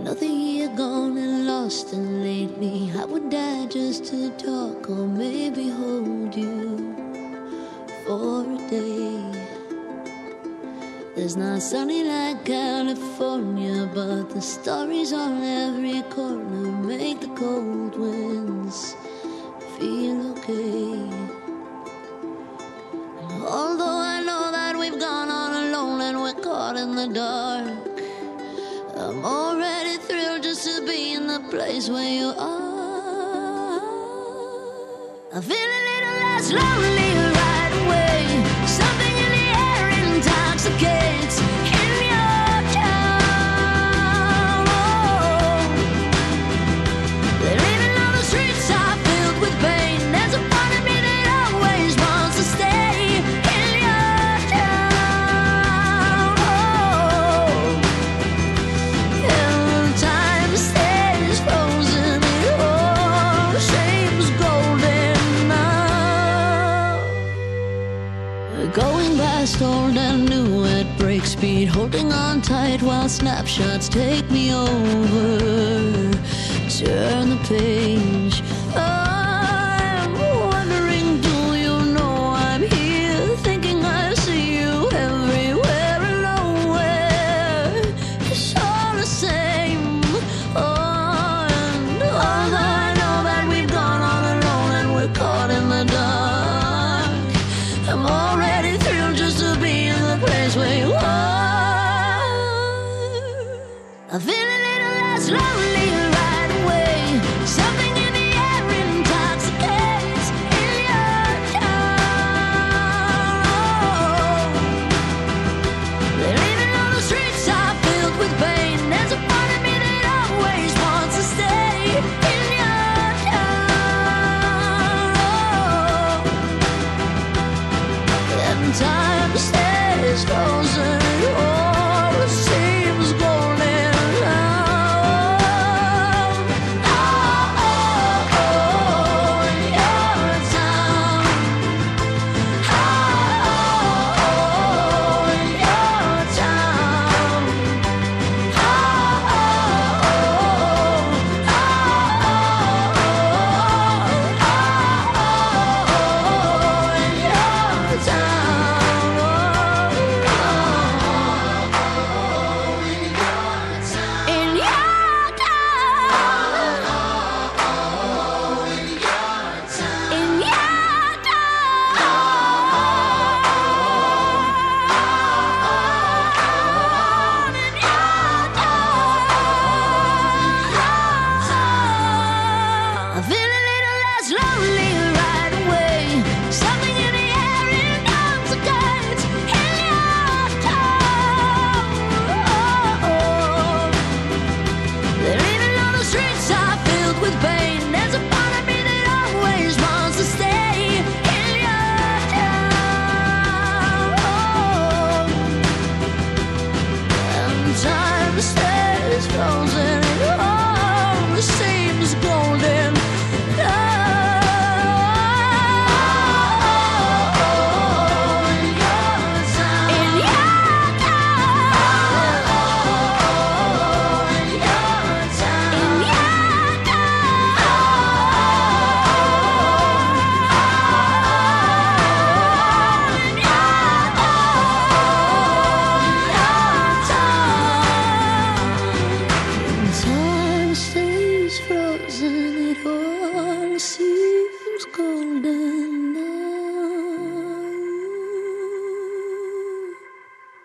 Another year gone and lost, and lately I would die just to talk or maybe hold you for a day. There's not sunny like California, but the stories on every corner make the cold winds feel okay. And although I know that we've gone on alone and we're caught in the dark, I'm already thrilled just to be in the place where you are. I feel a little less lonely right away. Something in the air intoxicates in your town. Living on the streets are filled with pain. There's a part of me that always wants to stay in your town. And time stays frozen. It all seems golden now. Going past old and new at break speed, holding on tight while snapshots take me over. Turn the page. I'm wondering, do you know I'm here? Thinking I see you everywhere and nowhere. It's all the same. Oh, and although I know that we've gone on alone and we're caught in the dark, I'm already thrilled just to be in the place where you are. I feel a little less lonely right away. Something in the air intoxicates in your town. Living on the streets are filled with pain. There's a part of me that always wants to stay in your town. And time stays frozen. It all seems golden now. Oh, oh, oh, in your town. Oh, oh, in your town. Oh, in your I feel a little less lonely right away. Something in the air intoxicates in your town. Living on the streets are filled with pain. There's a part of me that always wants to stay in your town. And time stays frozen.